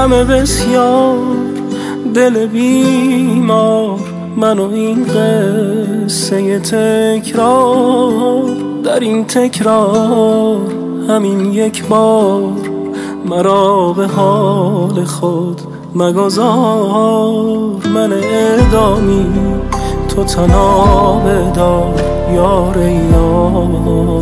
غم بسیار، دل بیمار، من و این قصه تکرار. در این تکرار همین یک بار مرا به حال خود مگذار. من اعدامی تو تنها بدار یار یار.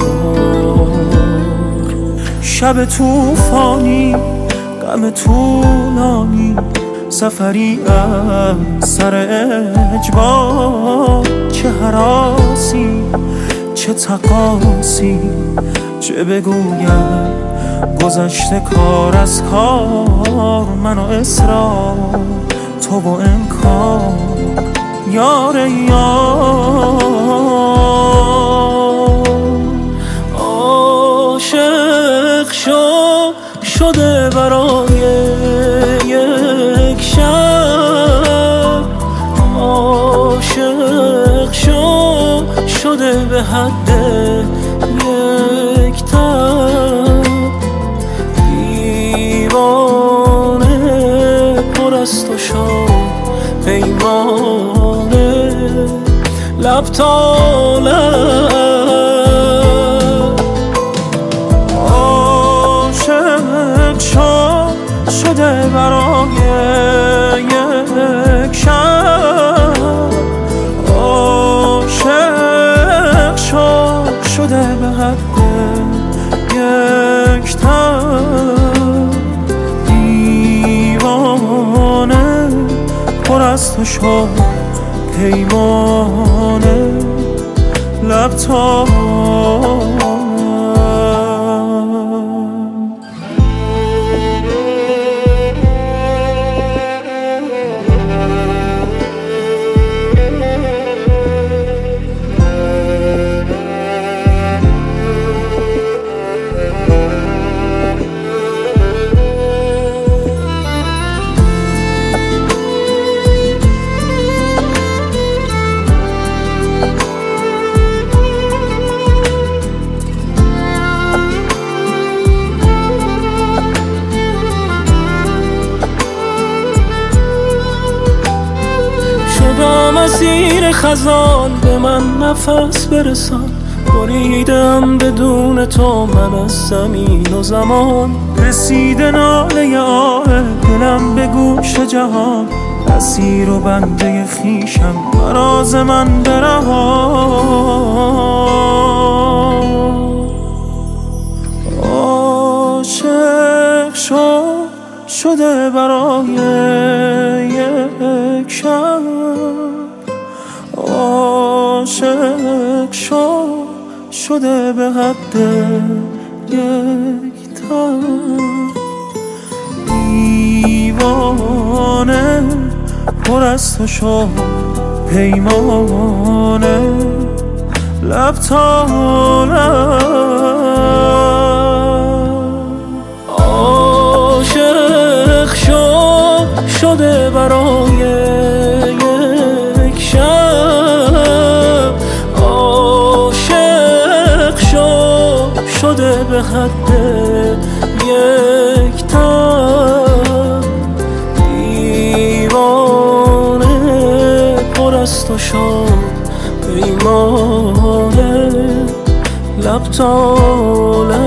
شب توفانی غم طولانی، سفری از سر اجبار. چه هراسی چه تقاسی، چه بگویم گذشته کار از کار. من و اصرار تو و انکار یار یار. عاشق شده برای یک شب، عاشق شده به حد یک تب. دیوانه پر از تو شد پیمانه، لب تا لب. عاشق شده برای یک شب، عاشق شده به حد یک تب. دیوانه پر از تو شد پیمانه، لب تا مسیر خزان به من نفس برسان. بریدم بدون تو من از زمین و زمان. رسیده ناله آه دلم به گوش جهان. اسیر و بنده خیشم مراز من برهان. عاشق شده برای یک شب، عاشق شده به حد یک تب. دیوانه پر از تو شد پیمانه، لب تا لب. عاشق شده برای یک شب، عاشق شده به حد یک تب. دیوانه پر از تو شد پیمانه، لب تا لب.